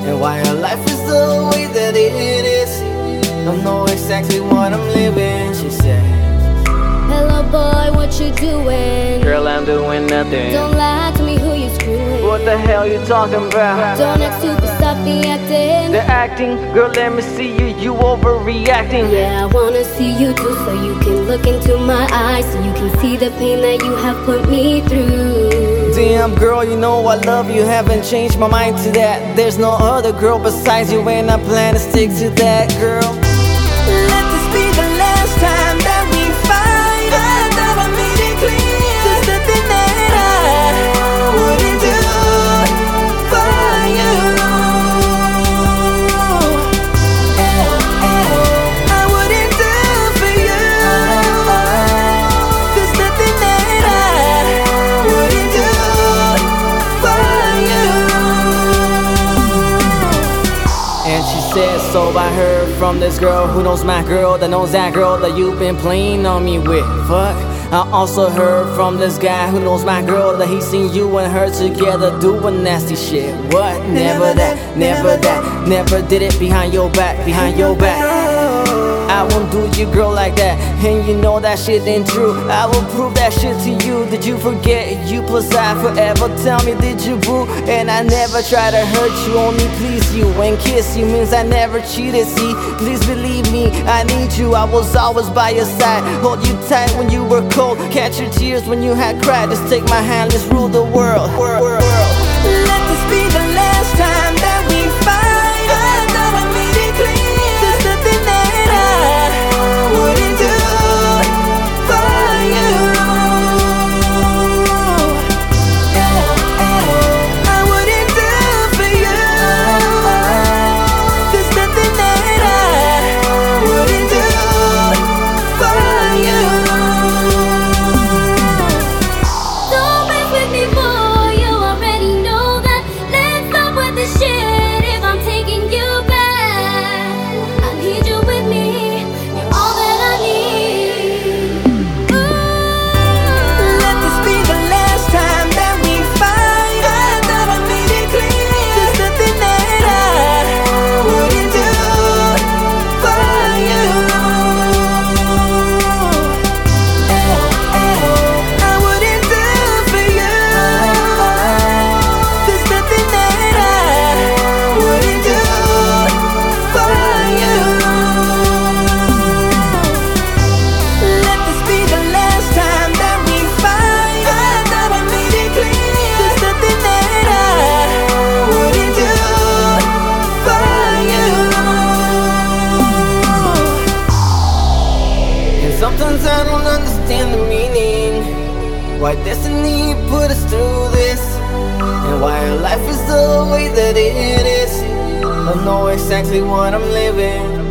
and why her life is the way that it is. Don't know exactly what I'm living, she said. Hello boy, what you doing? Girl, I'm doing nothing. Don't lie to me, who you screwing? What the hell you talking about? Don't act stupid, stop the acting. The acting, girl, let me see you, you overreacting. Yeah, I wanna see you too, so you can look into my eyes, so you can see the pain that you have put me through. Damn girl, you know I love you, haven't changed my mind to that. There's no other girl besides you, and I plan to stick to that, girl. Let this be the last time that we fight. I thought I made it clear. There's nothing that I wouldn't do for you. I wouldn't do for you. There's nothing that I wouldn't do for you. And she said, so I heard from this girl who knows my girl, that knows that girl that you've been playing on me with. Fuck. I also heard from this guy who knows my girl, that he's seen you and her together doing nasty shit. What? Never that, never that, never did it behind your back, behind your back. I won't do you, girl, like that, and you know that shit ain't true. I will prove that shit to you. Did you forget you plus I forever? Tell me, did you boo? And I never try to hurt you, only please you. And kiss you means I never cheated, see? Please believe me, I need you. I was always by your side, hold you tight when you were cold, catch your tears when you had cried. Just take my hand, let's rule the world. Let this be the last time that we fight. I thought I made it clear. There's nothing that I wouldn't do for you. I wouldn't do for you. There's nothing that I wouldn't do for you. Don't mess with me, boy, you already know that. Let's stop with the shit if I'm taking you back. I need you with me, you're all that I need. Ooh. Let this be the last time that we fight. I thought I made it clear. There's nothing that I wouldn't do for you. I wouldn't do for you. There's nothing that I wouldn't do for you. Let this be the last time that we fight. I thought I made it clear. There's nothing that I wouldn't do for you. And sometimes I don't understand the meaning, why destiny put us through this, and why our life is the way that it is. Don't know exactly what I'm living.